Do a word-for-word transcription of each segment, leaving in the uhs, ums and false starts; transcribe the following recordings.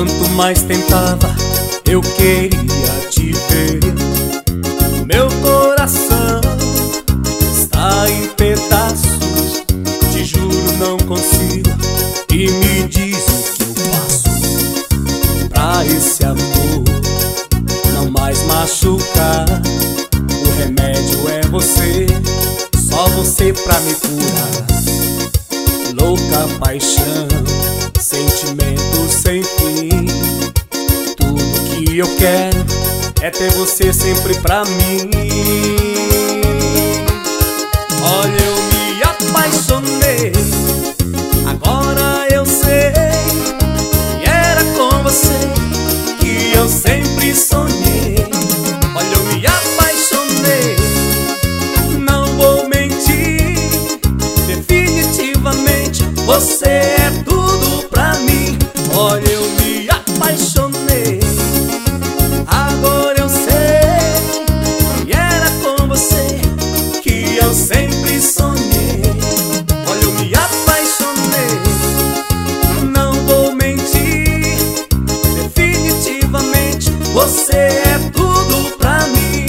Quanto mais tentava, eu queria te ver. Meu coração está em pedaços, te juro não consigo. E me diz o que eu faço pra esse amor não mais machucar. O remédio é você, só você pra me curar. Louca paixão, sentimento sem fim. Tudo que eu quero é ter você sempre pra mim. Olha, eu me apaixonei, agora eu sei que era com você que eu sempre sonhei. Olha, eu me apaixonei, não vou mentir, definitivamente você é tudo pra mim. Olha, eu me apaixonei, agora eu sei que era com você que eu sempre sonhei. Olha, eu me apaixonei, não vou mentir, definitivamente você é tudo pra mim.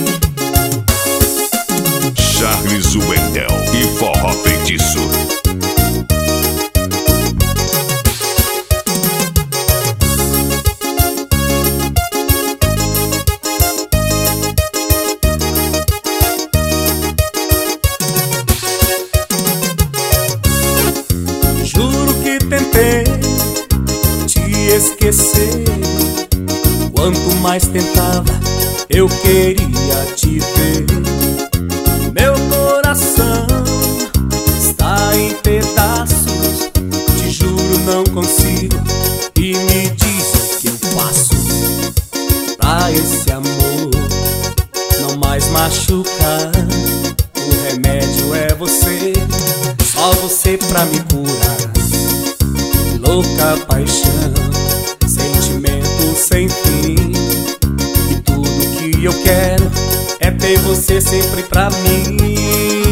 Charles Wendel e Forró Feitiço. Tentei te esquecer, quanto mais tentava, eu queria te ver. Meu coração está em pedaços, te juro não consigo. E me diz o que eu faço pra esse amor não mais machucar. O remédio é você, só você pra me curar. Louca paixão, sentimento sem fim. E tudo que eu quero é ter você sempre pra mim.